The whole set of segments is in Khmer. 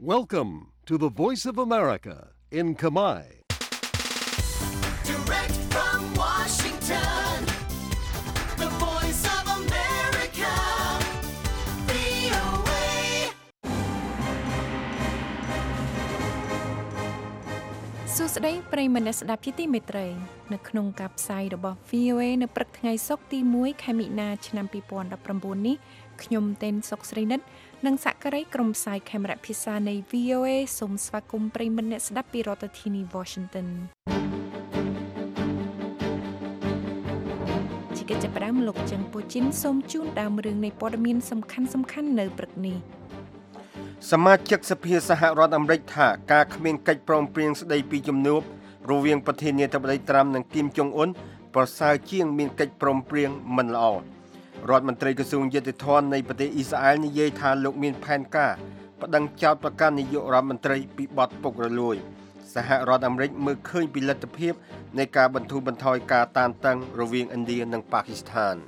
Welcome to the Voice of America in Khmer. Direct from Washington, the Voice of America, VOA. សួស្តីប្រិយមិត្តអ្នកស្ដាប់ជាទីមេត្រីនៅក្នុងការផ្សាយរបស់ VOA នៅព្រឹកថ្ងៃសុក្រទី1ខែមិនិនាឆ្នាំ2019នេះខ្ញុំតេនសុកស្រីនិតនិងសហការីក្រុមផ្សាយខេមរៈភាសានៃ VOA សូមស្វាគមន៍ប្រិយមិត្តអ្នកស្ដាប់ពីរដ្ឋធានី Washington ជាកិច្ចផ្ដើមលោកចឹងពូជីនសូមជូនដើមរឿងនៃព័ត៌មានសំខាន់ៗនៅព្រឹកនេះសមាជិកសភាសហរដ្ឋអាមេរិកថាការគ្មានកិច្ចព្រមព្រៀងស្ដីពីជំនួបរវាងប្រធានាធិបតីត្រាំនិងគីមចុងអ៊ុនប្រសើរជាងមានកិច្ចព្រមព្រៀងមិនល្អរដ្ឋមន្ត្រីក្រសួងយុតិធម៌នៃប្រទេសអ៊ីស្រាអែលនិយាយថាលោកមានផែនការបដិងចោទប្រកាន់នាយករដ្ឋមន្ត្រីពីបទពុករលួយសហរដ្ឋអាមេរិកមើលឃើញពីលទ្ធភាពនៃការបន្ធូរបន្ថយការតានតឹងរវាងឥណ្ឌានិងប៉ាគីស្ថាន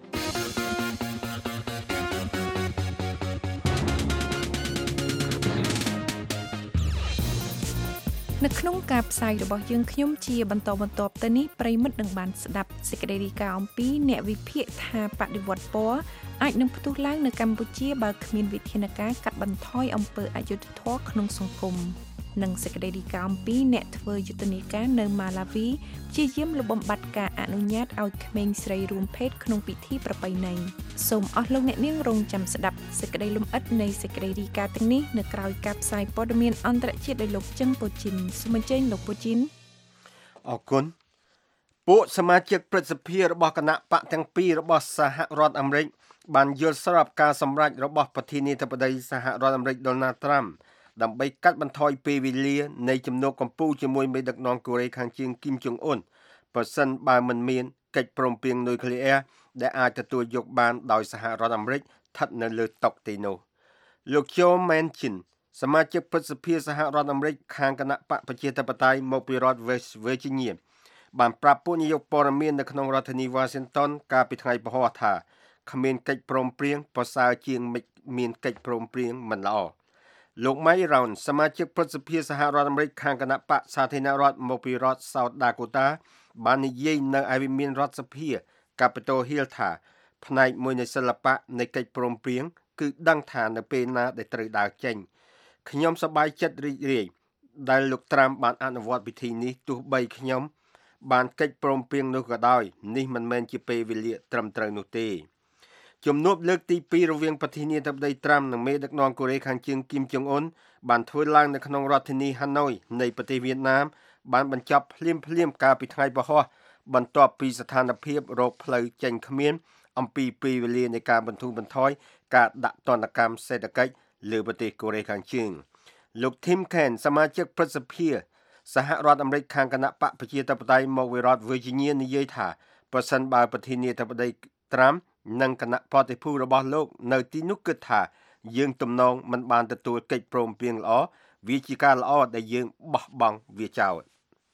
នៅក្នុងការផ្សាយរបស់យើងខ្ញុំជាបន្តទៅនេះប្រិមិត្តនឹងបានស្ដាប់សេចក្តីរាយការណ៍អំពីអ្នកវិភាគថាបដិវត្តពណ៌អាចនឹងផ្ទុះឡើងនៅកម្ពុជាបើគ្មានវិធានការកាត់បន្ថយអំពើអយុត្តិធម៌ក្នុងសង្គមនិងសេចក្តីរាយការណ៍អំពីអ្នកធ្វើយុទ្ធនាការនៅម៉ាឡាវីព្យាយាមលុបបំបាត់ការអនុញ្ញាតឲ្យក្មេងស្រីរួមភេទក្នុងពិធីប្រពៃណីសូមអស់លោកអ្នកនាងរងចាំស្ដាប់សេចក្តីលម្អិតនៃសេចក្តីរាយការណ៍ទាំងនេះនៅក្រៅការផ្សាយព័ត៌មានអន្តរជាតិដោយលោកចឹងពូជីនសូមអញ្ជើញលោកពូជីនអរគុណពួកសមាជិកព្រឹទ្ធសភារបស់គណៈបកទាំងពីររបស់សហរដ្ឋអាមេរិកបានយល់ស្របការសម្រេចរបស់ប្រធានាធិបតីសហរដ្ឋអាមេរិកដូណាល់ត្រាំដើម្បីកាត់បន្ថយពេលវេលានៃជំនួបកម្ពុជាជាមួយមេដឹកនាំកូរ៉េខាងជើងគីមចុងអ៊ុនប្រសិនបើមិនមានកិច្ចព្រមព្រៀងនុយក្លេអ៊ែរដែលអាចទទួលយកបានដោយសហរដ្ឋអាមេរិកស្ថិតនៅលើតុទេនោះលោកជូមែនឈិនសមាជិកព្រឹទ្ធសភាសហរដ្ឋអាមេរិកខាងគណៈបកប្រជាធិបតេយ្យមកពីរដ្ឋ West Virginia បានប្រាប់ពួកនាយកព័ត៌មាននៅក្នុងរដ្ឋធានី Washington កាលពីថ្ងៃពហុថាគ្មានកិច្ចព្រមព្រៀងប្រសើរជាងមានកិច្ចព្រមព្រៀងមិនល្អលោក Mike Round សមាជិកព្រឹទ្ធសភាសហរដ្ឋអាមេរិកខាងគណៈបកសាធារណរដ្ឋមកពីរដ្ឋ South Dakota បាននិយាយនៅឯវិមានរដ្ឋសភា Capitol Hill ថាផ្នែកមួយនៃសិល្បៈនៃកិច្ចព្រមព្រៀងគឺដឹងថានៅពេលណាដែលត្រូវដើរចេញខ្ញុំសប្បាយចិត្តរីករាយដែលលោកត្រាំបានអនុវត្តពិធីនេះទោះបីខ្ញុំបានកិច្ចព្រមព្រៀងនោះក៏ដោយនេះមិនមែនជាពេលវេលាត្រឹមត្រូវនោះទេជំនួបលើកទី2រវាងប្រធានាធិបតីត្រាំនិងមេដឹកនាំកូរ៉េខាងជើងគីមចុងអ៊ុនបានធ្វើឡើងនៅក្នុងរដ្ឋធានីហាណូយនៃប្រទេសវៀតណាមបានបញ្ចប់ភ្លាមកាលពីថ្ងៃពហុបន្ទាប់ពីស្ថានភាពរកផ្លូវចេញគ្មានអំពីពេលវេលានៃការបន្ធូរបន្ថយការដាក់ទណ្ឌកម្មសេដ្ឋកិច្ចលើប្រទេសកូរ៉េខាងជើងលោក Tim Kaine សមាជិកព្រឹទ្ធសភាសហរដ្ឋអាមេរិកខាងគណៈបកប្រជាធិបតេយ្យមកពីរដ្ឋ Virginia និយាយថាប្រសិនបើប្រធានាធិបតីត្រាំនិងគណៈបព្វភូរបស់លោកនៅទីនោះគិតថាយើងទំនងមិនបានទទួលកិច្ចព្រមព្រៀងល្អវាជាការល្អដែលយើងបោះបង់វាចោល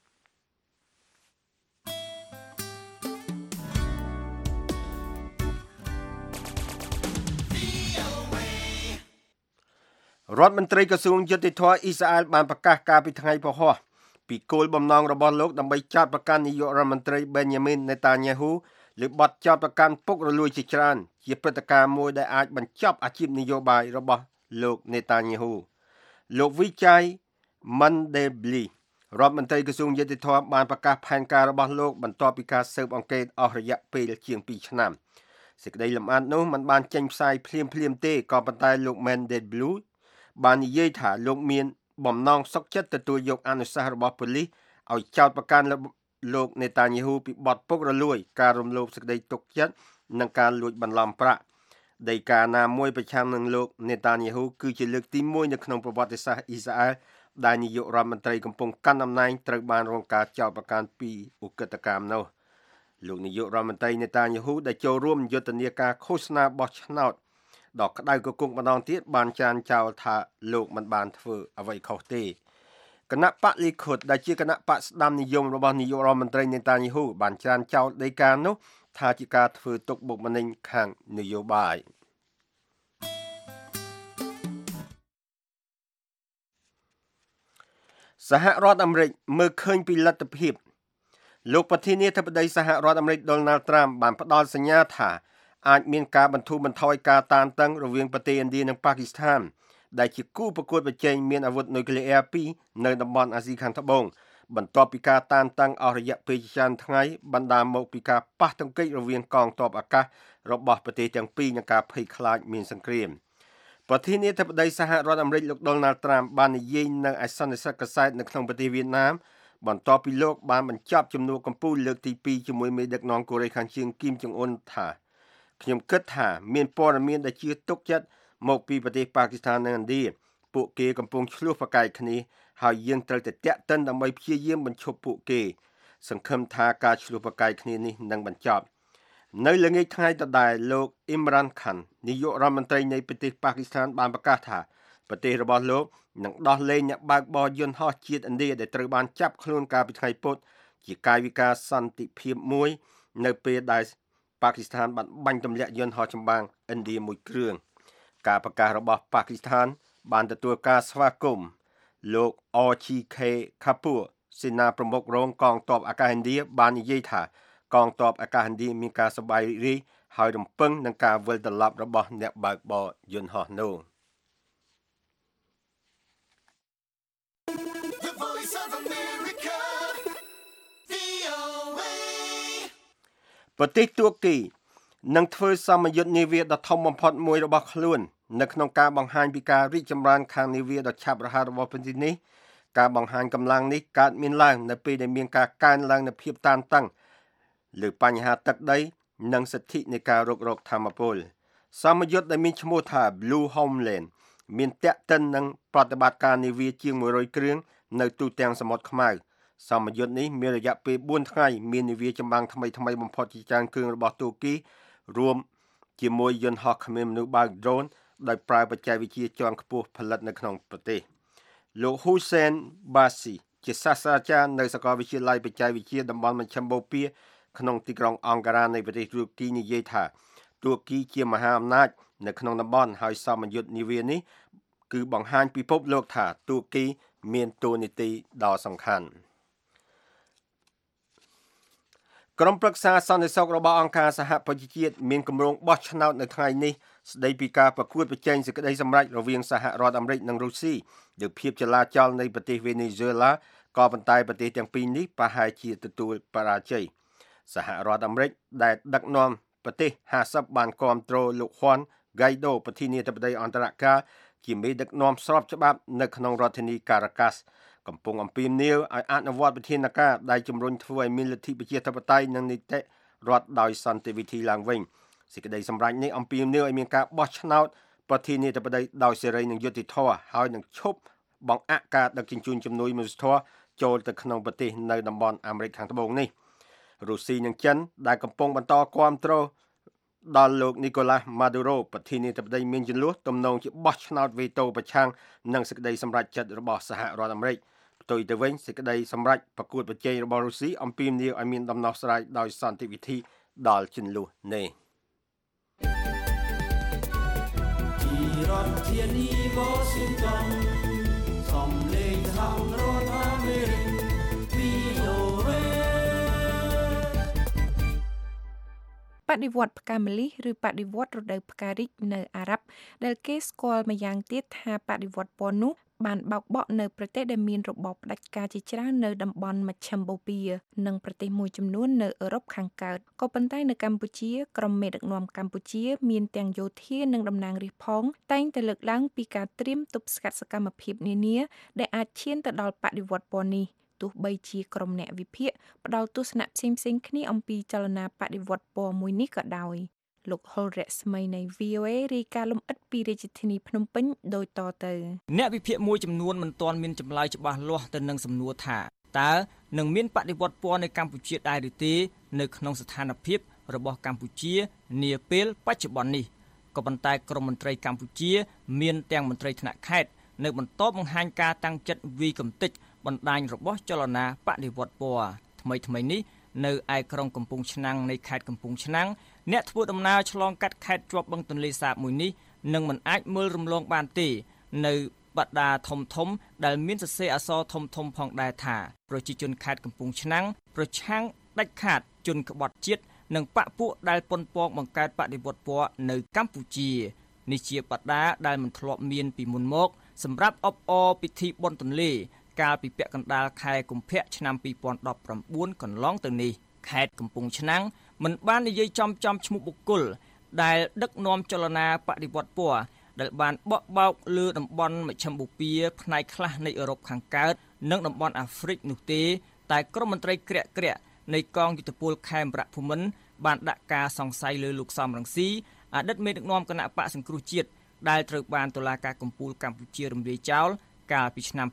រដ្ឋមន្ត្រីក្រសួងយុតិធម៌អ៊ីស្រាអែលបានប្រកាសកាលពីថ្ងៃពហុពីគោលបំណងរបស់លោកដើម្បីចោទប្រកាន់នាយករដ្ឋមន្ត្រី Benjamin Netanyahu លើបទចោទប្រកាន់ពុករលួយជាច្រើនជាព្រឹត្តិការណ៍មួយដែលអាចបញ្ចប់អាជីពនយោបាយរបស់លោក Netanyahu លោកវិជ័យ Mandebli រដ្ឋមន្ត្រីក្រសួងយុតិធម៌បានប្រកាសផែនការរបស់លោកបន្ទាប់ពីការស៊ើបអង្កេតអស់រយៈពេលជាង2ឆ្នាំសេចក្តីលម្អិតនោះមិនបានចេញផ្សាយភ្លាមទេក៏ប៉ុន្តែលោក Mandebli បាននិយាយថាលោកមានបំណងសុខចិត្តទទួលយកអនុសាសន៍របស់ប៉ូលីសឲ្យចោទប្រកាន់លោកនេតាញ៉ាហ៊ូពីបទពុករលួយការរំលោភសេចក្តីទុកចិត្តនិងការលួចបន្លំប្រាក់ដីកាណាមួយប្រឆាំងនឹងលោកនេតាញ៉ាហ៊ូគឺជាលើកទី1នៅក្នុងប្រវត្តិសាស្ត្រអ៊ីស្រាអែលដែលនាយករដ្ឋមន្ត្រីកំពុងកាន់តំណែងត្រូវបានរងការចោទប្រកាន់ពីឧក្រិដ្ឋកម្មនោះលោកនាយករដ្ឋមន្ត្រីនេតាញ៉ាហ៊ូដែលចូលរួមយុទ្ធនាការឃោសនាបោះឆ្នោតដល់ក្តៅកគុកម្ដងទៀតបានចានចោលថាលោកមិនបានធ្វើអ្វីខុសទេគណៈបកលីខុដដែលជាគណៈបកស្ដាំនិយមរបស់នាយករដ្ឋមន្ត្រីនេតាញ៉ាហ៊ូបានចានចោលដីកានោះថាជាការធ្វើទុកបុកម្នេញខាងនយោបាយសហរដ្ឋអាមេរិកមើលឃើញពីលទ្ធភាពលោកប្រធានាធិបតីសហរដ្ឋអាមេរិក Donald Trump បានផ្ដល់សញ្ញាថាអាចមានការបន្ធូរបន្ថយការតានតឹងរវាងប្រទេសឥណ្ឌានិងប៉ាគីស្ថានដែលជាគូប្រកួតប្រជែងមានអាវុធនុយក្លេអ៊ែរ2នៅតំបន់អាស៊ីខាងត្បូងបន្ទាប់ពីការតានតឹងអស់រយៈពេលជាច្រើនថ្ងៃបណ្ដាលមកពីការប៉ះទង្គិចរវាងកងទ័ពអាកាសរបស់ប្រទេសទាំងពីរនិងការភ័យខ្លាចមានសង្គ្រាមប្រធានាធិបតីសហរដ្ឋអាមេរិកលោក Donald Trump បាននិយាយនៅឯសន្និសីទកាសែតនៅក្នុងប្រទេសវៀតណាមបន្ទាប់ពីលោកបានបញ្ចប់ជំនួបកម្ពុជាលើកទី2ជាមួយមេដឹកនាំកូរ៉េខាងជើងគីមចុងអ៊ុនថាខ្ញុំគិតថាមានព័ត៌មានដែលជឿទុកចិត្តមកពីប្រទេសប៉ាគីស្ថាននិងឥណ្ឌាពួកគេកំពុងឆ្លោះប្រកែកគ្នាហើយយើងត្រូវតែតាក់ទិនដើម្បីព្យាយាមបញ្ឈប់ពួកគេសង្ឃឹមថាការឆ្លោះប្រកែកគ្នានេះនឹងបញ្ចប់នៅល្ងាចថ្ងៃដដែលលោក Imran Khan នាយករដ្ឋមន្ត្រីនៃប្រទេសប៉ាគីស្ថានបានប្រកាសថាប្រទេសរបស់លោកនឹងដោះលែងអ្នកបើកបរយន្តហោះជាតិឥណ្ឌាដែលត្រូវបានចាប់ខ្លួនកាលពីថ្ងៃពុធជាកាយវិការសន្តិភាពមួយនៅពេលដែលប៉ាគីស្ថានបានបាញ់ទម្លាក់យន្តហោះចម្បាំងឥណ្ឌាមួយគ្រឿងការប្រកាសរបស់ប៉ាគីស្ថានបានទទួលការស្វាគមន៍លោក RGK Kapoor សេនាប្រមុខរងកងទ័ពអាកាសឥណ្ឌាបាននិយាយថាកងទ័ពអាកាសឥណ្ឌាមានការសប្បាយរីករាយហើយរំពឹងនឹងការវិលត្រឡប់របស់អ្នកបើកបរយន្តហោះនោះប្រទេសទួរគីនឹងធ្វើសមយុទ្ធនាវាដ៏ធំបំផុតមួយរបស់ខ្លួននៅក្នុងការបង្ហាញពីការរីកចម្រើនខាងនាវាដ៏ឆាប់រហ័សរបស់ប្រទេសនេះការបង្ហាញកម្លាំងនេះកើតមានឡើងនៅពេលដែលមានការកើនឡើងនៃភាពតានតឹងលើបញ្ហាទឹកដីនិងសិទ្ធិនៃការរុករកថាមពលសមយុទ្ធដែលមានឈ្មោះថា Blue Homeland មានតាក់ទិននឹងប្រតិបត្តិការនាវាជាង100គ្រឿងនៅទូទាំងសមុទ្រខ្មៅសមយុទ្ធនេះមានរយៈពេល4ថ្ងៃមាននាវាចម្បាំងថ្មីបំផុតជាច្រើនគ្រឿងរបស់ទួរគីរួមជាមួយយន្តហោះគ្មានមនុស្សបើក drone ដោយប្រើបច្ចេកវិទ្យាជាន់ខ្ពស់ផលិតនៅក្នុងប្រទេសលោក Hussein Basi ជាសាស្ត្រាចារ្យនៅសាកលវិទ្យាល័យបច្ចេកវិទ្យាតំបន់មជ្ឈិមបូព៌ាក្នុងទីក្រុងអង្ការ៉ានៃប្រទេសទួរគីនិយាយថាទួរគីជាមហាអំណាចនៅក្នុងតំបន់ហើយសមយុទ្ធនាវានេះគឺបង្ហាញពិភពលោកថាទួរគីមានតួនាទីដ៏សំខាន់ក្រុមប្រឹក្សាសន្តិសុខរបស់អង្គការសហប្រជាជាតិមានគម្រោងបោះឆ្នោតនៅថ្ងៃនេះស្ដីពីការប្រកួតប្រជែងសេចក្តីសម្រេចរវាងសហរដ្ឋអាមេរិកនិងរុស្ស៊ីលើភាពចលាចលនៃប្រទេសវេណេស៊ុយឡាក៏ប៉ុន្តែប្រទេសទាំងពីរនេះប្រហែលជាទទួលបរាជ័យសហរដ្ឋអាមេរិកដែលដឹកនាំប្រទេស50បានគាំទ្រលោកហ៊ុនហ្គៃដូប្រធានាធិបតីអន្តរកាលជាមេដឹកនាំស្របច្បាប់នៅក្នុងរដ្ឋធានីការ៉ាកាសកំពុងអំពាវនាវឲ្យអនុវត្តវិធានការដែលជំរុញធ្វើឲ្យមានលទ្ធិប្រជាធិបតេយ្យនិងនីតិរដ្ឋដោយសន្តិវិធីឡើងវិញសេចក្តីសម្រេចនេះអំពាវនាវឲ្យមានការបោះឆ្នោតប្រធានាធិបតីដោយសេរីនិងយុត្តិធម៌ហើយនឹងឈប់បង្អាក់ការដឹកជញ្ជូនជំនួយមនុស្សធម៌ចូលទៅក្នុងប្រទេសនៅតំបន់អាមេរិកខាងត្បូងនេះរុស្ស៊ីនិងចិនដែលកំពុងបន្តគាំទ្រដល់លោកនីកូឡាស់ម៉ាឌូរ៉ូប្រធានាធិបតីមានចំនួនទំនងជាបោះឆ្នោតវេតូប្រឆាំងនឹងសេចក្តីសម្រេចចិត្តរបស់សហរដ្ឋអាមេរិកផ្ទុយទៅវិញសេចក្តីសម្រេចប្រកួតប្រជែងរបស់រុស្ស៊ីអំពាវនាវឲ្យមានដំណោះស្រាយដោយសន្តិវិធីដល់ជម្លោះនេះរដ្ឋធានី Washington សំឡេងសហរដ្ឋអាមេរិក VOA បដិវត្តផ្កាម្លិះឬបដិវត្តរដូវផ្ការីកនៅអារ៉ាប់ដែលគេស្គាល់ម្យ៉ាងទៀតថាបដិវត្តពណ៌នោះបានបោកបក់នៅប្រទេសដែលមានរបបផ្ដាច់ការជាច្រើននៅតំបន់មជ្ឈិមបូព៌ានិងប្រទេសមួយចំនួននៅអឺរ៉ុបខាងកើតក៏ប៉ុន្តែនៅកម្ពុជាក្រុមមេដឹកនាំកម្ពុជាមានទាំងយោធានិងតំណាងរាស្ត្រផងតែងតែលើកឡើងពីការត្រៀមទប់ស្កាត់សកម្មភាពនានាដែលអាចឈានទៅដល់បដិវត្តពណ៌នេះទោះបីជាក្រុមអ្នកវិភាគផ្ដល់ទស្សនៈផ្សេងៗគ្នាអំពីចលនាបដិវត្តពណ៌មួយនេះក៏ដោយលោកហុលរស្មីនៃ VOA រាយការណ៍លម្អិតពីរាជធានីភ្នំពេញដូចតទៅអ្នកវិភាគមួយចំនួនមិនទាន់មានចម្លើយច្បាស់លាស់ទៅនឹងសំណួរថាតើនឹងមានបដិវត្តពណ៌នៅកម្ពុជាដែរឬទេនៅក្នុងស្ថានភាពរបស់កម្ពុជានាពេលបច្ចុប្បន្ននេះក៏ប៉ុន្តែក្រមមន្ត្រីកម្ពុជាមានទាំងមន្ត្រីថ្នាក់ខេត្តនៅបន្តបង្ហាញការតាំងចិត្តវាយកំទេចបណ្ដាញរបស់ចលនាបដិវត្តពណ៌ថ្មីនេះនៅឯក្រុងកំពង់ឆ្នាំងនៃខេត្តកំពង់ឆ្នាំងអ្នកធ្វើដំណើរឆ្លងកាត់ខេត្តជាប់បឹងទន្លេសាបមួយនេះនឹងមិនអាចមើលរំលងបានទេនៅបដាធំដែលមានសរសេរអក្សរធំផងដែរថាប្រជាជនខេត្តកំពង់ឆ្នាំងប្រឆាំងដាច់ខាតជនក្បត់ជាតិនិងបកពួកដែលប៉ុនប៉ងបង្កើតបដិវត្តពណ៌នៅកម្ពុជានេះជាបដាដែលមិនធ្លាប់មានពីមុនមកសម្រាប់អបអរពិធីបុណ្យទន្លេកាលពីពាក់កណ្ដាលខែកុម្ភៈឆ្នាំ2019កន្លងទៅនេះខេត្តកំពង់ឆ្នាំងមិនបាននិយាយចំឈ្មោះបុគ្គលដែលដឹកនាំចលនាបដិវត្តពណ៌ដែលបានបក់បោកលើតំបន់មជ្ឈិមបូព៌ាផ្នែកខ្លះនៃអឺរ៉ុបខាងកើតនិងតំបន់អាហ្វ្រិកនោះទេតែក្រុមមន្ត្រីក្រាក់នៃកងយុទ្ធពលខេមរៈភូមិន្ទបានដាក់ការសង្ស័យលើលោកសំរងស៊ីអតីតមេដឹកនាំគណៈបកសង្គ្រោះជាតិដែលត្រូវបានតុលាការកំពូលកម្ពុជារំលាយចោលកាលពីឆ្នាំ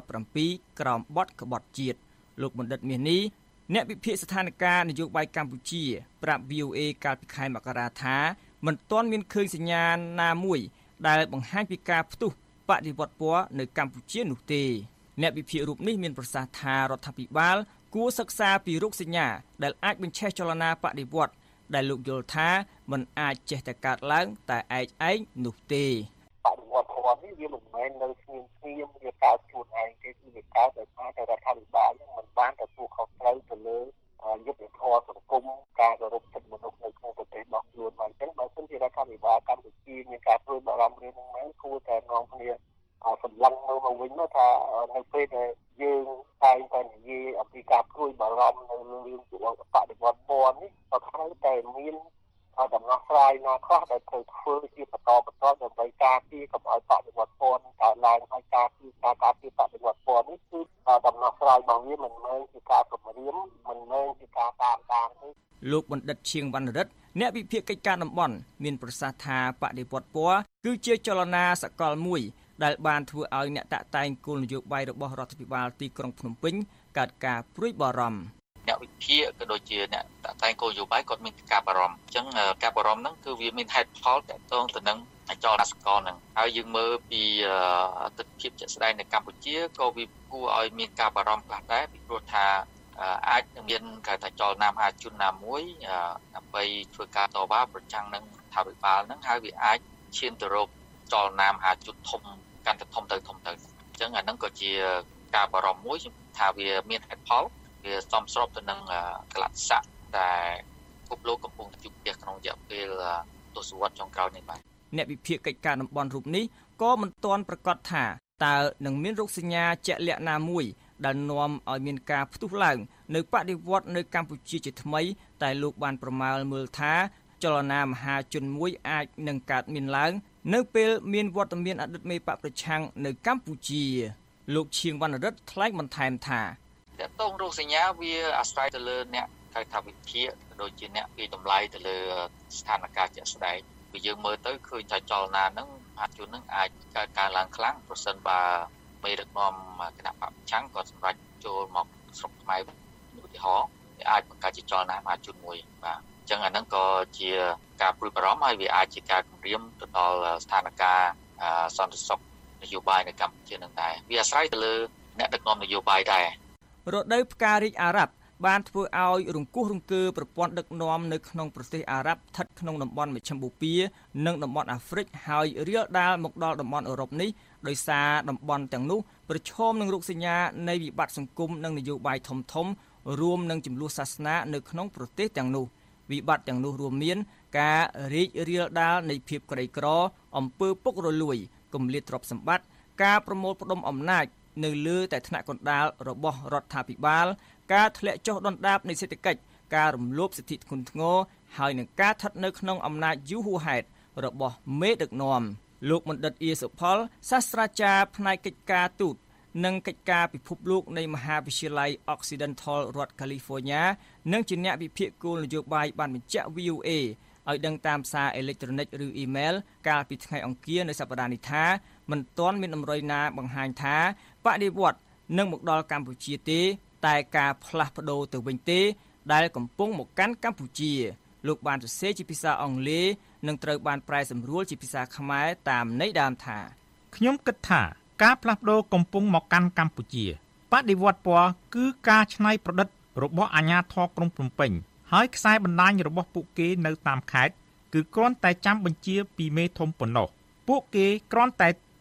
2017ក្រោមបទក្បត់ជាតិលោកបណ្ឌិតមាសនេះអ្នកវិភាគស្ថានភាពនយោបាយកម្ពុជាប្រាប់ VOA កាលពីខែមករាថាមិនទាន់មានឃើញសញ្ញាណាមួយដែលបង្ហាញពីការផ្ទុះបដិវត្តពណ៌នៅកម្ពុជានោះទេអ្នកវិភាគរូបនេះមានប្រសាសន៍ថារដ្ឋាភិបាលគួរសិក្សាពីរោគសញ្ញាដែលអាចបញ្ឆេះចលនាបដិវត្តដែលលោកយល់ថាមិនអាចចេះតែកើតឡើងតែឯងនោះទេបដិវត្តពណ៌នេះវាមិនមែននៅស្ងៀមវាកើតខ្លួនឯងទេគឺវាកើតដោយសារតែរដ្ឋាភិបាលនឹងមិនបានទទួលខុសត្រូវទៅលើយុត្តិធម៌សង្គមការគោរពសិទ្ធិមនុស្សនៅក្នុងប្រទេសរបស់ខ្លួនមកអញ្ចឹងបើសិនជារដ្ឋាភិបាលកម្ពុជាមានការព្រួយបារម្ភរឿងហ្នឹងមែនគួរតែនាំគ្នាសម្លឹងនៅមកវិញថានៅពេលដែលយើងតែងតែនិយាយអំពីការព្រួយបារម្ភនៅរឿងបដិវត្តពណ៌នេះក៏ត្រូវតែមានដំណោះស្រាយណាខ្លះដែលត្រូវធ្វើជាបន្តដើម្បីការពារកុំឲ្យបដិវត្តពណ៌កើតឡើងហើយការពារបដិវត្តពណ៌នេះគឺដំណោះស្រាយរបស់វាមិនមែនជាការគម្រាមមិនមែនជាការតាមទេលោកបណ្ឌិតឈៀងវណ្ណរិទ្ធអ្នកវិភាគកិច្ចការតំបន់មានប្រសាសន៍ថាបដិវត្តពណ៌គឺជាចលនាសកលមួយដែលបានធ្វើឲ្យអ្នកតាក់តែងគោលនយោបាយរបស់រដ្ឋាភិបាលទីក្រុងភ្នំពេញកើតការព្រួយបារម្ភអ្នកវិភាគក៏ដូចជាអ្នកតាក់តែងគោលនយោបាយគាត់មានការបារម្ភអញ្ចឹងការបារម្ភហ្នឹងគឺវាមានហេតុផលតកតងទៅនឹងចលនាសកលហ្នឹងហើយយើងមើលពីទស្សនវិជ្ជាជាក់ស្ដែងនៅកម្ពុជាក៏វាគួរឲ្យមានការបារម្ភខ្លះដែរពីព្រោះថាអាចនឹងមានការថាចលនាមហាជនណាមួយដើម្បីធ្វើការតវ៉ាប្រឆាំងនឹងរដ្ឋាភិបាលហ្នឹងហើយវាអាចឈានទៅរកចលនាមហាជនធំកាន់តែធំទៅអញ្ចឹងអាហ្នឹងក៏ជាការបារម្ភមួយថាវាមានហេតុផលវាសមស្របទៅនឹងកលៈទេសៈដែលពិភពលោកកំពុងជួបប្រទះក្នុងរយៈពេលទសវត្សរ៍ចុងក្រោយនេះបាទអ្នកវិភាគកិច្ចការតំបន់រូបនេះក៏មិនទាន់ប្រកាសថាតើនឹងមានរោគសញ្ញាជាក់លាក់ណាមួយដែលនាំឲ្យមានការផ្ទុះឡើងនៅបដិវត្តនៅកម្ពុជាជាថ្មីតែលោកបានប្រមាលមើលថាចលនាមហាជនមួយអាចនឹងកើតមានឡើងនៅពេលមានវត្តមានអតីតមេបកប្រឆាំងនៅកម្ពុជាលោកឈៀងវណ្ណរិទ្ធថ្លែងបន្ថែមថាតើតងរោគសញ្ញាវាអាស្រ័យទៅលើអ្នកហៅថាវិភាគដូចជាអ្នកពីតម្លៃទៅលើស្ថានភាពជាក់ស្ដែងពីយើងមើលទៅឃើញថាចលនាហ្នឹងមហាជនហ្នឹងអាចកើតឡើងខ្លាំងប្រសិនបើមេដឹកនាំគណៈបកប្រឆាំងក៏សម្រេចចូលមកស្រុកខ្មែរឧទាហរណ៍វាអាចបង្កើតជាចលនាមហាជនមួយបាទអញ្ចឹងអាហ្នឹងក៏ជាការព្រួយបារម្ភហើយវាអាចជាការគំរាមទៅដល់ស្ថានភាពសន្តិសុខនយោបាយនៅកម្ពុជានឹងដែរវាអាស្រ័យទៅលើអ្នកដឹកនាំនយោបាយដែររដូវផ្ការីកអារ៉ាប់បានធ្វើឲ្យរង្គោះរង្គើប្រព័ន្ធដឹកនាំនៅក្នុងប្រទេសអារ៉ាប់ស្ថិតក្នុងតំបន់មជ្ឈិមបូព៌ានិងតំបន់អាហ្វ្រិកហើយរាលដាលមកដល់តំបន់អឺរ៉ុបនេះដោយសារតំបន់ទាំងនោះប្រឈមនឹងរោគសញ្ញានៃវិបត្តិសង្គមនិងនយោបាយធំរួមនឹងចំនួនសាសនានៅក្នុងប្រទេសទាំងនោះវិបត្តិទាំងនោះរួមមានការរីករាលដាលនៃភាពក្រីក្រអំពើពុករលួយគម្លាតទ្រព្យសម្បត្តិការប្រមូលផ្ដុំអំណាចនៅលើតែថ្នាក់កណ្ដាលរបស់រដ្ឋាភិបាលការធ្លាក់ចុះដុនដាបនៃសេដ្ឋកិច្ចការរំលោភសិទ្ធិធ្ងន់ធ្ងរហើយនឹងការស្ថិតនៅក្នុងអំណាចយូរហួសហេតុរបស់មេដឹកនាំលោកបណ្ឌិតអ៊ីសុផលសាស្ត្រាចារ្យផ្នែកកិច្ចការទូតនិងកិច្ចការពិភពលោកនៃមហាវិទ្យាល័យ Occidental រដ្ឋ California និងជាអ្នកវិភាគគោលនយោបាយបានបញ្ជាក់ VOA ឲ្យដឹងតាមសារអេឡិចត្រូនិកឬអ៊ីមែលកាលពីថ្ងៃអង្គារនៅសប្តាហ៍នេះថាមិនទាន់មានដំណោះណាបង្ហាញថាបដិវត្តនឹងមកដល់កម្ពុជាទេតែការផ្លាស់ប្ដូរទៅវិញទេដែលកំពុងមកកាន់កម្ពុជាលោកបានសរសេរជាភាសាអង់គ្លេសនិងត្រូវបានប្រែសម្រួលជាភាសាខ្មែរតាមន័យដើមថាខ្ញុំគិតថាការផ្លាស់ប្ដូរកំពុងមកកាន់កម្ពុជាបដិវត្តពណ៌គឺការច្នៃប្រឌិតរបស់អាជ្ញាធរក្រុងភ្នំពេញហើយខ្សែបណ្ដាញរបស់ពួកគេនៅតាមខេត្តគឺគ្រាន់តែចាំបញ្ជាពីមេធំប៉ុណ្ណោះពួកគេគ្រាន់តែ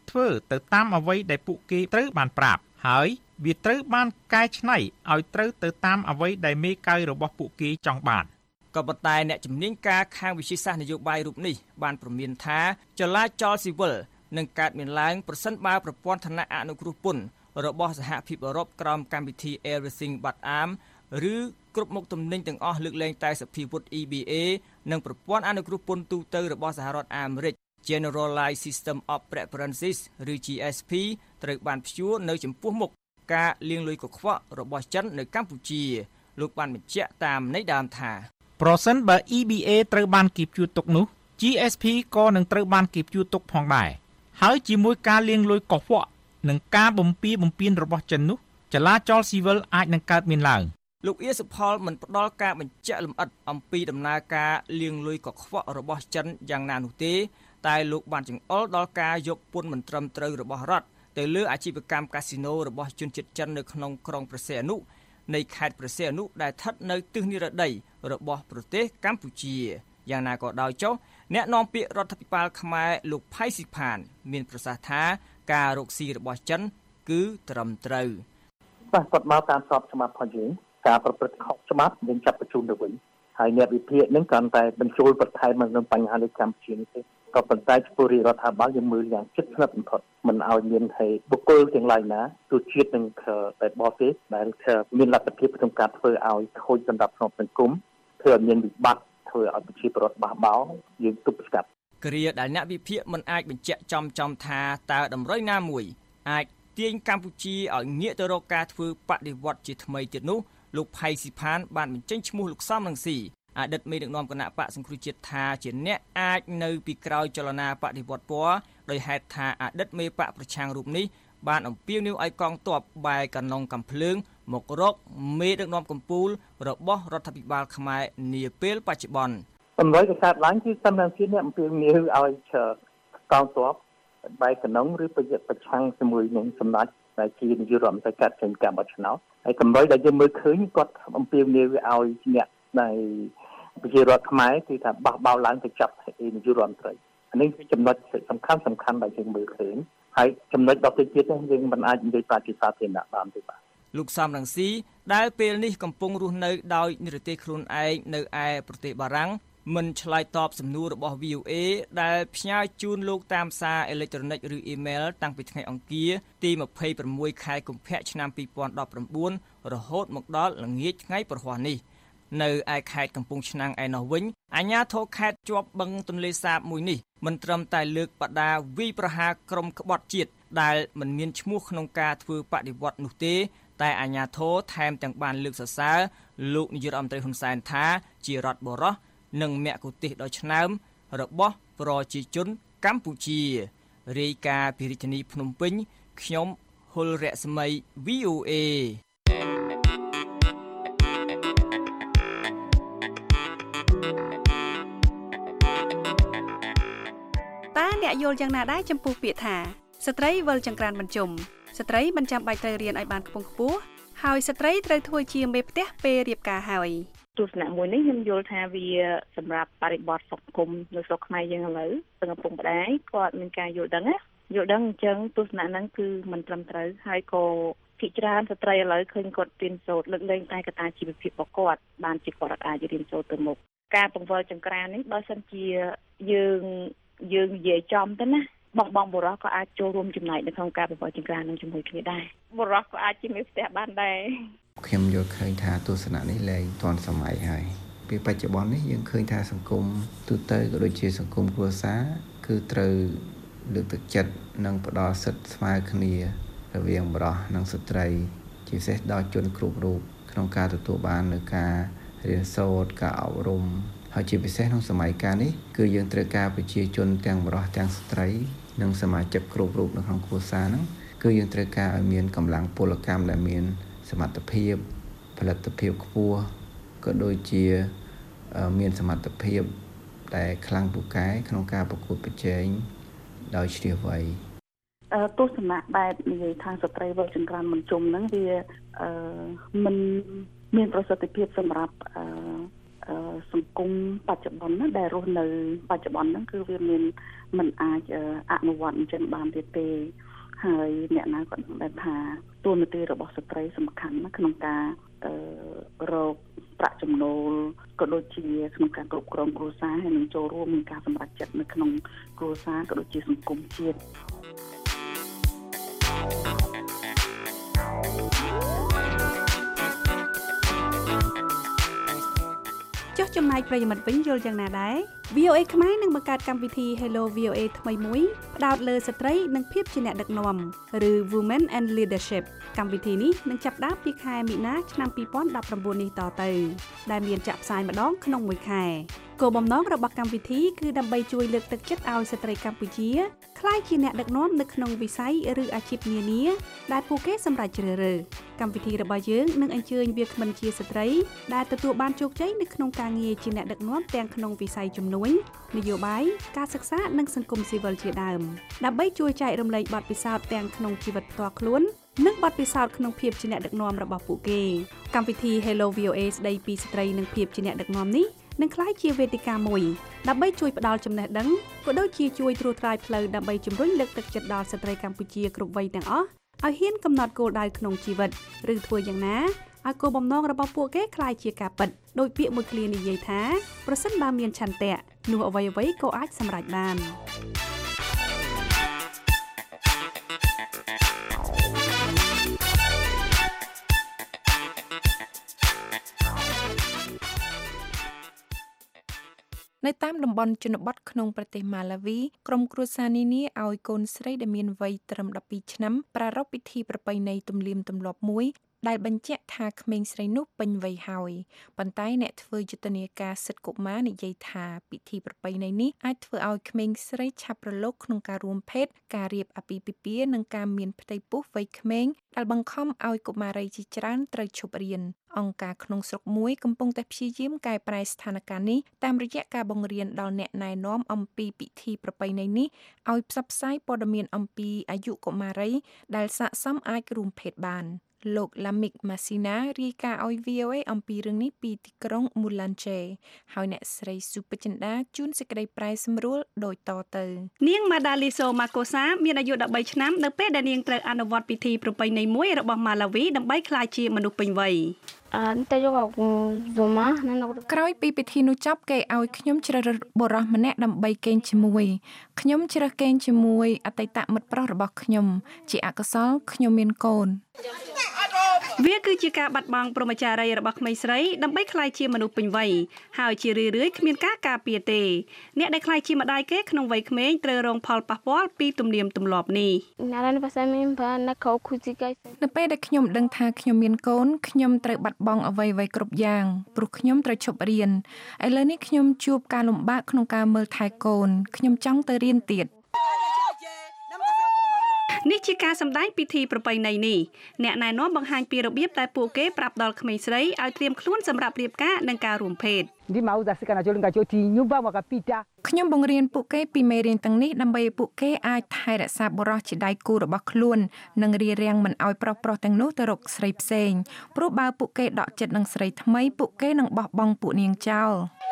ធ្វើទៅតាមអ្វីដែលពួកគេត្រូវបានប្រាប់ហើយវាត្រូវបានកែច្នៃឲ្យត្រូវទៅតាមអ្វីដែលមេកៅរបស់ពួកគេចង់បានក៏ប៉ុន្តែអ្នកជំនាញការខាងវិទ្យាសាស្ត្រនយោបាយរូបនេះបានព្រមានថាចលាចលស៊ីវិលនឹងកើតមានឡើងប្រសិនបើប្រព័ន្ធឋានៈអនុគ្រោះពន្ធរបស់សហភាពអឺរ៉ុបក្រោមកម្មវិធី Everything But Arms ឬគ្រប់មុខទំនិញទាំងអស់លើកលែងតែសភាវុធ EBA និងប្រព័ន្ធអនុគ្រោះពន្ធទូទៅរបស់សហរដ្ឋអាមេរិក Generalized System of Preferences ឬ GSP ត្រូវបានព្យួរនៅចំពោះមុខការលាងលុយកខ្វក់របស់ចិននៅកម្ពុជាលោកបានបញ្ជាក់តាមន័យដើមថាប្រសិនបើ EBA ត្រូវបានគេព្យួរទុកនោះ GSP ក៏នឹងត្រូវបានគេព្យួរទុកផងដែរហើយជាមួយការលាងលុយកខ្វក់និងការបំពានរបស់ចិននោះចលាចលស៊ីវិលអាចនឹងកើតមានឡើងលោកអៀសុផលមិនផ្ដល់ការបញ្ជាក់លម្អិតអំពីដំណើរការលាងលុយកខ្វក់របស់ចិនយ៉ាងណានោះទេតែលោកបានចង្អុលដល់ការយកពន្ធមិនត្រឹមត្រូវរបស់រដ្ឋទៅលើអាជីវកម្មកាស៊ីណូរបស់ជនជាតិចិននៅក្នុងក្រុងព្រះសីហនុនៃខេត្តព្រះសីហនុដែលស្ថិតនៅទិសនិរតីរបស់ប្រទេសកម្ពុជាយ៉ាងណាក៏ដោយចុះអ្នកនាំពាក្យរដ្ឋាភិបាលខ្មែរលោកផៃស៊ីផានមានប្រសាសន៍ថាការរកស៊ីរបស់ចិនគឺត្រឹមត្រូវបាទគាត់មកតាមស្របច្បាប់ផងយើងការប្រព្រឹត្តខុសច្បាប់នឹងចាប់បញ្ជូនទៅវិញហើយអ្នកវិភាគនឹងគ្រាន់តែបញ្ចូលបន្ថែមនៅបញ្ហាលើកម្ពុជានេះទេក៏ប៉ុន្តែចំពោះរដ្ឋាភិបាលយើងមើលយ៉ាងជិតស្និទ្ធបំផុតមិនឲ្យមានឲ្យបុគ្គលទាំងឡាយណាទូជាតិនឹងតែបោះទេដែលមានលទ្ធភាពក្នុងការធ្វើឲ្យខូចសម្រាប់ក្នុងសង្គមធ្វើឲ្យមានវិបត្តិធ្វើឲ្យប្រជាពលរដ្ឋបះបោរយើងទប់ស្កាត់គ្រាដែលអ្នកវិភាគមិនអាចបញ្ជាក់ចំថាតើតម្រុយណាមួយអាចទាញកម្ពុជាឲ្យងាកទៅរកការធ្វើបដិវត្តជាថ្មីទៀតនោះលោកផៃស៊ីផានបានបញ្ចេញឈ្មោះលោកសំរងស៊ីអតីតមេដឹកនាំគណៈបកសង្គ្រោះជាតិថាជាអ្នកអាចនៅពីក្រោយចលនាបដិវត្តពណ៌ដោយហេតុថាអតីតមេបកប្រឆាំងរូបនេះបានអំពាវនាវឲ្យកងទ័ពបែរកណ្ដុងកំភ្លើងមករកមេដឹកនាំកម្ពុជារបស់រដ្ឋាភិបាលខ្មែរនាពេលបច្ចុប្បន្នតម្រុយដែលកើតឡើងគឺសំរងស៊ីអ្នកអំពាវនាវឲ្យកងទ័ពបែរកណ្ដុងឬប្រឆាំងជាមួយនឹងសម្ដេចដែលជានាយករដ្ឋមន្ត្រីកាត់ចេញការបោះឆ្នោតហើយកម្រិតដែលយើងមើលឃើញគាត់អំពាវនាវឲ្យអ្នកដែលប្រជារដ្ឋខ្មែរគឺថាបះបោរឡើងទៅចាប់នាយករដ្ឋមន្ត្រីអានេះគឺចំណុចសំខាន់ដែលយើងមើលឃើញហើយចំណុចដទៃទៀតយើងមិនអាចនិយាយប្រាប់ជាសាធារណៈបានទេបាទលោកសំរងស៊ីដែលពេលនេះកំពុងរស់នៅដោយនិរទេសខ្លួនឯងនៅឯប្រទេសបារាំងមិនឆ្លើយតបសំណួររបស់ VOA ដែលផ្ញើជូនលោកតាមសារអេឡិចត្រូនិកឬអ៊ីមែលតាំងពីថ្ងៃអង្គារទី26ខែកុម្ភៈឆ្នាំ2019រហូតមកដល់ល្ងាចថ្ងៃប្រហ័សនេះនៅឯខេត្តកំពង់ឆ្នាំងឯណោះវិញអាជ្ញាធរខេត្តជាប់បឹងទន្លេសាបមួយនេះមិនត្រឹមតែលើកបដាវាយប្រហារក្រុមក្បត់ជាតិដែលមិនមានឈ្មោះក្នុងការធ្វើបដិវត្តនោះទេតែអាជ្ញាធរថែមទាំងបានលើកសរសើរលោកនាយករដ្ឋមន្ត្រីហ៊ុនសែនថាជារដ្ឋបរោះនិងមគ្គុទ្ទេសក៍ដ៏ឆ្នើមរបស់ប្រជាជនកម្ពុជារាយការណ៍ពីរាជធានីភ្នំពេញខ្ញុំហុលរស្មី VOA តើអ្នកយល់យ៉ាងណាដែរចំពោះពាក្យថាស្ត្រីវិលចង្ក្រានបញ្ជុំស្ត្រីមិនចាំបាច់ត្រូវរៀនឲ្យបានខ្ពង់ខ្ពស់ហើយស្ត្រីត្រូវធ្វើជាមេផ្ទះពេលរៀបការហើយទស្សនៈមួយនេះខ្ញុំយល់ថាវាសម្រាប់បរិបទសង្គមនៅស្រុកខ្មែរយើងឥឡូវទាំងឪពុកម្ដាយគាត់មានការយល់ដឹងអញ្ចឹងទស្សនៈហ្នឹងគឺមិនត្រឹមត្រូវហើយក៏ភាគច្រើនស្ត្រីឥឡូវឃើញគាត់រៀនសូត្រលើកលែងតែកត្តាជីវភាពរបស់គាត់បានជាគាត់អាចរៀនសូត្រទៅមុខការបង្វិលចង្ក្រាននេះបើសិនជាយើងនិយាយចំទៅណាបងបុរសក៏អាចចូលរួមចំណែកនៅក្នុងការបង្វិលចង្ក្រាននឹងជាមួយគ្នាដែរបុរសក៏អាចជាមេផ្ទះបានដែរខ្ញុំយល់ឃើញថាទស្សនៈនេះលែងទាន់សម័យហើយពេលបច្ចុប្បន្ននេះយើងឃើញថាសង្គមទូទៅក៏ដូចជាសង្គមគ្រួសារគឺត្រូវលើកទឹកចិត្តនិងផ្ដល់សិទ្ធិស្មើគ្នារវាងបុរសនិងស្ត្រីជាពិសេសដល់ជនគ្រប់រូបក្នុងការទទួលបាននូវការរៀនសូត្រការអប់រំហើយជាពិសេសក្នុងសម័យកាលនេះគឺយើងត្រូវការប្រជាជនទាំងបុរសទាំងស្ត្រីនិងសមាជិកគ្រប់រូបនៅក្នុងគ្រួសារហ្នឹងគឺយើងត្រូវការឲ្យមានកម្លាំងពលកម្មដែលមានសមត្ថភាពផលិតភាពខ្ពស់ក៏ដូចជាមានសមត្ថភាពដែលខ្លាំងពូកែក្នុងការប្រកួតប្រជែងដោយជ្រាលវៃទស្សនៈបែបនិយាយថាស្ត្រីវិលចង្ក្រានមិនជុំហ្នឹងវាមិនមានប្រសិទ្ធភាពសម្រាប់សង្គមបច្ចុប្បន្នណាដែលរស់នៅបច្ចុប្បន្នហ្នឹងគឺវាមានមិនអាចអនុវត្តអញ្ចឹងបានទៀតទេហើយអ្នកណាក៏ដឹងដែរថាតួនាទីរបស់ស្ត្រីសំខាន់ណាស់ក្នុងការរកប្រាក់ចំណូលក៏ដូចជាក្នុងការគ្រប់គ្រងគ្រួសារហើយនឹងចូលរួមក្នុងការសម្រេចចិត្តនៅក្នុងគ្រួសារក៏ដូចជាសង្គមជាតិចុះចំណែកប្រិយមិត្តវិញយល់យ៉ាងណាដែរ VOA ខ្មែរនឹងបង្កើតកម្មវិធី Hello VOA ថ្មីមួយផ្ដោតលើស្ត្រីនិងភាពជាអ្នកដឹកនាំឬ Women and Leadership កម្មវិធីនេះនឹងចាប់ផ្ដើមពីខែមីនាឆ្នាំ2019នេះតទៅដែលមានចាក់ផ្សាយម្ដងក្នុងមួយខែគោលបំណងរបស់កម្មវិធីគឺដើម្បីជួយលើកទឹកចិត្តឲ្យស្ត្រីកម្ពុជាក្លាយជាអ្នកដឹកនាំនៅក្នុងវិស័យឬអាជីពនានាដែលពួកគេសម្រេចជ្រើសរើសកម្មវិធីរបស់យើងនឹងអញ្ជើញវាគ្មិនជាស្ត្រីដែលទទួលបានជោគជ័យនៅក្នុងការងារជាអ្នកដឹកនាំទាំងក្នុងវិស័យជំនួញនយោបាយការសិក្សានិងសង្គមស៊ីវិលជាដើមដើម្បីជួយចែករំលែកបទពិសោធន៍ទាំងក្នុងជីវិតផ្ទាល់ខ្លួននិងបទពិសោធន៍ក្នុងភាពជាអ្នកដឹកនាំរបស់ពួកគេកម្មវិធី Hello VOA ស្ដីពីស្ត្រីនិងភាពជាអ្នកដឹកនាំនេះនឹងក្លាយជាវេទិកាមួយដើម្បីជួយផ្ដល់ចំណេះដឹងក៏ដូចជាជួយត្រួសត្រាយផ្លូវដើម្បីជំរុញលើកទឹកចិត្តដល់ស្ត្រីកម្ពុជាគ្រប់វ័យទាំងអស់ឲ្យហ៊ានកំណត់គោលដៅក្នុងជីវិតឬធ្វើយ៉ាងណាឲ្យគោលបំណងរបស់ពួកគេក្លាយជាការពិតដោយពាក្យមួយឃ្លានិយាយថាប្រសិនបើមានឆន្ទៈនោះអ្វីៗក៏អាចសម្រេចបាននៅតាមតំបន់ជនបទក្នុងប្រទេសម៉ាឡាវី ក្រុមគ្រួសារនានាឲ្យកូនស្រីដែលមានវ័យត្រឹម12ឆ្នាំប្រារព្ធពិធីប្រពៃណីទំនៀមទម្លាប់មួយដែលបញ្ជាក់ថាក្មេងស្រីនោះពេញវ័យហើយប៉ុន្តែអ្នកធ្វើយុទ្ធនាការសិទ្ធិកុមារនិយាយថាពិធីប្រពៃណីនេះអាចធ្វើឲ្យក្មេងស្រីឆាប់រលកក្នុងការរួមភេទការរៀបអាពាហ៍ពិពាហ៍និងការមានផ្ទៃពោះវ័យក្មេងដែលបង្ខំឲ្យកុមារីជាច្រើនត្រូវឈប់រៀនអង្គការក្នុងស្រុកមួយកំពុងតែព្យាយាមកែប្រែស្ថានភាពនេះតាមរយៈការបង្រៀនដល់អ្នកណែនាំអំពីពិធីប្រពៃណីនេះឲ្យផ្សព្វផ្សាយព័ត៌មានអំពីអាយុកុមារីដែលស័ក្តិសមអាចរួមភេទបានលោក Lamik Masina រាយការណ៍ឲ្យ VOA អំពីរឿងនេះពីទីក្រុង Mulanje ហើយអ្នកស្រី Supacinda ជូនសេចក្តីប្រែសម្រួលដូចតទៅនាង Madaliso Makosa មានអាយុ13ឆ្នាំនៅពេលដែលនាងត្រូវអនុវត្តពិធីប្រពៃណីមួយរបស់ម៉ាឡាវីដើម្បីក្លាយជាមនុស្សពេញវ័យក្រោយពីពិធីនោះចប់គេឲ្យខ្ញុំជ្រើសរើសបុរសម្នាក់ដើម្បីកេងជាមួយខ្ញុំជ្រើសកេងជាមួយអតីតមិត្តប្រុសរបស់ខ្ញុំជាអកុសលខ្ញុំមានកូនវាគឺជាការបាត់បង់ព្រហ្មចារីយ៍របស់ក្មេងស្រីដើម្បីក្លាយជាមនុស្សពេញវ័យហើយជារឿយៗគ្មានការការពារទេអ្នកដែលក្លាយជាម្ដាយគេក្នុងវ័យក្មេងត្រូវរងផលប៉ះពាល់ពីទំនៀមទម្លាប់នេះនៅពេលដែលខ្ញុំដឹងថាខ្ញុំមានកូនខ្ញុំត្រូវបាត់បង់អ្វីៗគ្រប់យ៉ាងព្រោះខ្ញុំត្រូវឈប់រៀនឥឡូវនេះខ្ញុំជួបការលំបាកក្នុងការមើលថែកូនខ្ញុំចង់ទៅរៀនទៀតនេះជាការសម្ដែងពិធីប្រពៃណីនេះអ្នកណែនាំបង្ហាញពីរបៀបដែលពួកគេប្រាប់ដល់ក្មេងស្រីឲ្យត្រៀមខ្លួនសម្រាប់រៀបការនិងការរួមភេទខ្ញុំបង្រៀនពួកគេពីមេរៀនទាំងនេះដើម្បីឲ្យពួកគេអាចថែរក្សាបុរសជាដៃគូរបស់ខ្លួននិងរារាំងមិនឲ្យប្រុសៗទាំងនោះទៅរកស្រីផ្សេងព្រោះបើពួកគេដកចិត្តនឹងស្រីថ្មីពួកគេនឹងបោះបង់ពួកនាងចោល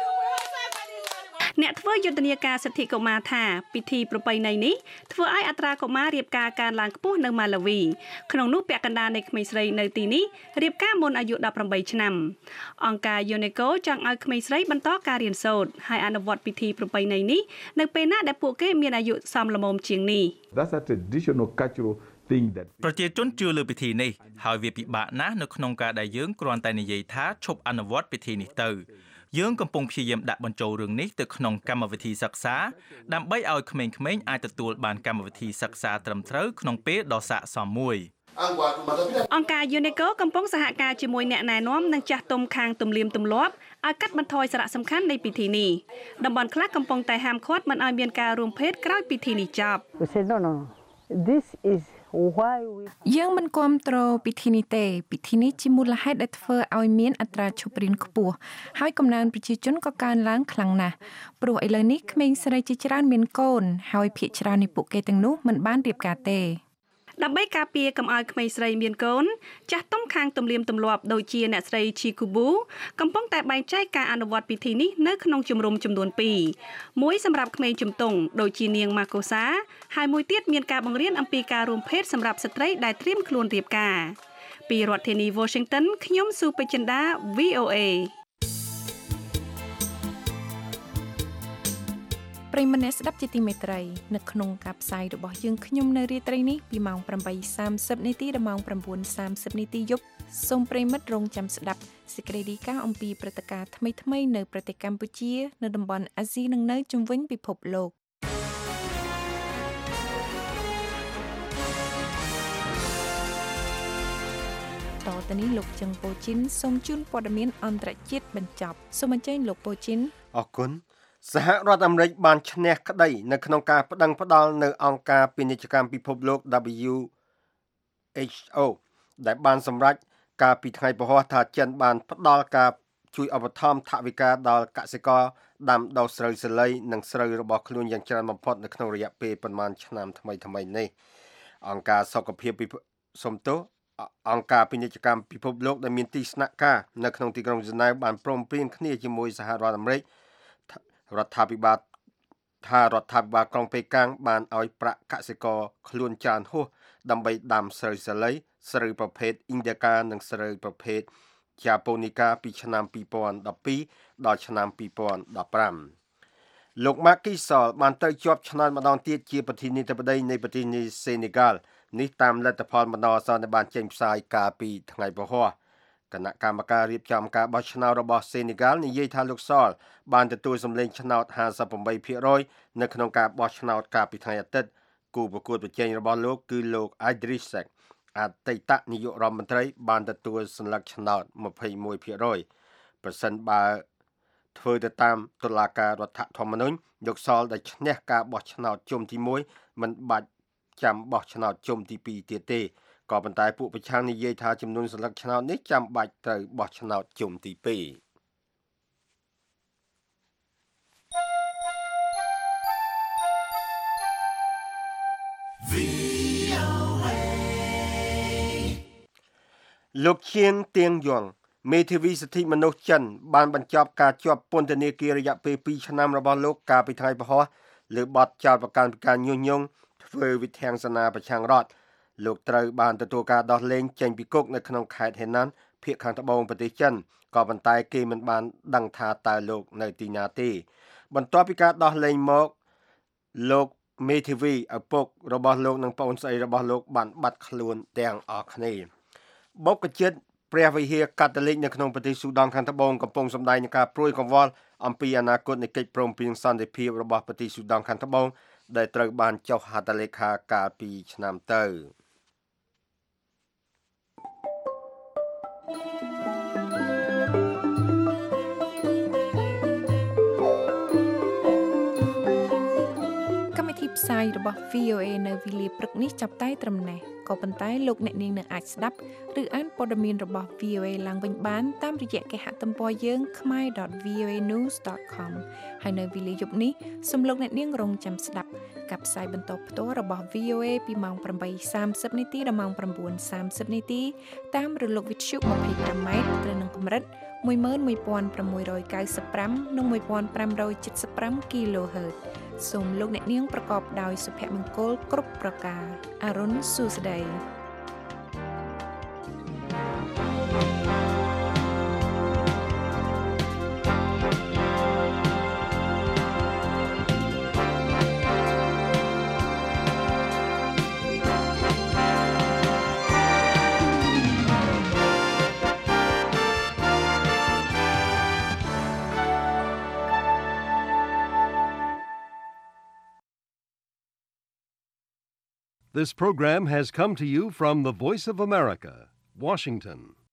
អ្នកធ្វើយុទ្ធនាការសិទ្ធិកុមារថាពិធីប្រពៃណីនេះធ្វើឲ្យអត្រាកុមាររៀបការកើនឡើងខ្ពស់នៅម៉ាឡាវីក្នុងនោះពាក់កណ្ដាលនៃក្មេងស្រីនៅទីនេះរៀបការមុនអាយុ18ឆ្នាំអង្គការ UNESCO ចង់ឲ្យក្មេងស្រីបន្តការរៀនសូត្រហើយអនុវត្តពិធីប្រពៃណីនេះនៅពេលណាដែលពួកគេមានអាយុសមល្មមជាងនេះ That's a traditional cultural thing that ប្រជាជនជឿលើពិធីនេះហើយវាពិបាកណាស់នៅក្នុងការដែលយើងគ្រាន់តែនិយាយថាឈប់អនុវត្តពិធីនេះទៅយើងកំពុងព្យាយាមដាក់បញ្ចូលរឿងនេះទៅក្នុងកម្មវិធីសិក្សាដើម្បីឲ្យក្មេងៗអាចទទួលបានកម្មវិធីសិក្សាត្រឹមត្រូវក្នុងពេលដ៏ស័ក្តិសមមួយអង្គការ UNESCO កំពុងសហការជាមួយអ្នកណែនាំនិងចាស់ទុំខាងទំនៀមទម្លាប់ឲ្យកាត់បន្ថយសារៈសំខាន់នៃពិធីនេះតំបន់ខ្លះកំពុងតែហាមឃាត់មិនឲ្យមានការរួមភេទក្រោយពិធីនេះចប់យើងមិនគាំទ្រពិធីនេះទេពិធីនេះជាមូលហេតុដែលធ្វើឲ្យមានអត្រាឈប់រៀនខ្ពស់ហើយកំណើនប្រជាជនក៏កើនឡើងខ្លាំងណាស់ព្រោះឥឡូវនេះក្មេងស្រីជាច្រើនមានកូនហើយភាគច្រើននៃពួកគេទាំងនោះមិនបានរៀបការទេដើម្បីការពារកុំឲ្យក្មេងស្រីមានកូនចាស់ទុំខាងទំនៀមទម្លាប់ដូចជាអ្នកស្រី Chikubu កំពុងតែបែងចែកការអនុវត្តពិធីនេះនៅក្នុងជំរំចំនួន2មួយសម្រាប់ក្មេងជំទង់ដូចជានាង Makosa ហើយមួយទៀតមានការបង្រៀនអំពីការរួមភេទសម្រាប់ស្ត្រីដែលត្រៀមខ្លួនរៀបការពីរដ្ឋធានី Washington ខ្ញុំស៊ូពេជ្រចិន្តា VOA ប្រិយមិត្តអ្នកស្ដាប់ជាទីមេត្រីនៅក្នុងការផ្សាយរបស់យើងខ្ញុំនៅរាត្រីនេះពីម៉ោង 8:30 នាទីដល់ម៉ោង 9:30 នាទីយប់សូមប្រិយមិត្តរងចាំស្ដាប់សេចក្តីរាយការណ៍អំពីព្រឹត្តិការណ៍ថ្មីៗនៅប្រទេសកម្ពុជានៅតំបន់អាស៊ីនិងនៅជុំវិញពិភពលោកតទៅនេះលោកចឹងប៉ូជីនសូមជូនព័ត៌មានអន្តរជាតិបញ្ចប់សូមអញ្ជើញលោកប៉ូជីនអរគុណសហរដ្ឋអាមេរិកបានឈ្នះក្តីនៅក្នុងការប្តឹងផ្តល់នៅអង្គការពាណិជ្ជកម្មពិភពលោក WHO ដែលបានសម្រេចកាលពីថ្ងៃពហុថាចិនបានផ្តល់ការជួយឧបត្ថម្ភថវិកាដល់កសិករដាំដុះស្រូវសាលីនិងស្រូវរបស់ខ្លួនយ៉ាងច្រើនបំផុតនៅក្នុងរយៈពេលប្រមាណឆ្នាំថ្មីនេះអង្គការសុខភាពអង្គការពាណិជ្ជកម្មពិភពលោកដែលមានទីស្នាក់ការនៅក្នុងទីក្រុងហ្សឺណែវបានព្រមព្រៀងគ្នាជាមួយសហរដ្ឋអាមេរិករដ្ឋាភិបាលក្រុងប៉េកាំងបានឲ្យប្រាក់កសិករខ្លួនច្រើនហួសដើម្បីដាំស្រូវសាលីស្រូវប្រភេទ Indica និងស្រូវប្រភេទ Japonica ពីឆ្នាំ2012ដល់ឆ្នាំ2015លោក Macky Sall បានទៅជាប់ឆ្នោតម្ដងទៀតជាប្រធានាធិបតីនៃប្រទេសសេនេហ្គាល់នេះតាមលទ្ធផលបណ្ដោះអាសន្នដែលបានចេញផ្សាយកាលពីថ្ងៃពហុគណៈកម្មការរៀបចំការបោះឆ្នោតរបស់សេនេហ្គាល់និយាយថាលោកសលបានទទួលសម្លេងឆ្នោត 58% នៅក្នុងការបោះឆ្នោតកាលពីថ្ងៃអាទិត្យគូប្រកួតប្រជែងរបស់លោកគឺលោក Idris Seck អតីតនាយករដ្ឋមន្ត្រីបានទទួលសន្លឹកឆ្នោត 21% ប្រសិនបើធ្វើទៅតាមតុលាការរដ្ឋធម្មនុញ្ញលោកសលដែលឈ្នះការបោះឆ្នោតជុំទី1មិនបាច់ចាំបោះឆ្នោតជុំទី2ទៀតទេក៏ប៉ុន្តែពួកប្រឆាំងនិយាយថាចំនួនសន្លឹកឆ្នោតនេះចាំបាច់ត្រូវបោះឆ្នោតជុំទី2លោកឈៀងទៀងយ៉ងមេធាវីសិទ្ធិមនុស្សចិនបានបញ្ចប់ការជាប់ពន្ធនាគាររយៈពេល2ឆ្នាំរបស់លោកកាលពីថ្ងៃពហុលើបទចោទប្រកាន់ពីការញុះញង់ធ្វើវិធានសាសនាប្រឆាំងរដ្ឋលោកត្រូវបានទទួលការដោះលែងចេញពីគុកនៅក្នុងខេត្តហេណានភាគខាងត្បូងប្រទេសចិនក៏ប៉ុន្តែគេមិនបានដឹងថាតើលោកនៅទីណាទេបន្ទាប់ពីការដោះលែងមកលោកមេធាវីឪពុករបស់លោកនិងប្អូនស្រីរបស់លោកបានបាត់ខ្លួនទាំងអស់គ្នាបូកជិតព្រះវិហារកាតូលិកនៅក្នុងប្រទេសស៊ូដង់ខាងត្បូងកំពុងសម្ដែងនឹងការព្រួយកង្វល់អំពីអនាគតនៃកិច្ចព្រមព្រៀងសន្តិភាពរបស់ប្រទេសស៊ូដង់ខាងត្បូងដែលត្រូវបានចុះហត្ថលេខាកាលពីឆ្នាំទៅកម្មវិធីផ្សាយរបស់ VOA នៅវេលាព្រឹកនេះចាប់តែត្រឹមនេះក៏ប៉ុន្តែលោកអ្នកនាងនឹងអាចស្ដាប់ឬអានព័ត៌មានរបស់ VOA ឡើងវិញបានតាមរយៈគេហទំព័រយើង khmer.voanews.com ហើយនៅវេលាយប់នេះសូមលោកអ្នកនាងរងចាំស្ដាប់ការផ្សាយបន្តផ្ទាល់របស់ VOA ពីម៉ោង 8:30 នាទីដល់ម៉ោង 9:30 នាទីតាមរលកវិទ្យុ 25M ត្រូវនឹងកម្រិត 11695 និង 1575 kHz សូមលោកអ្នកនាងប្រកបដោយសុភមង្គលគ្រប់ប្រការអរុនសួស្តី This program has come to you from the Voice of America, Washington.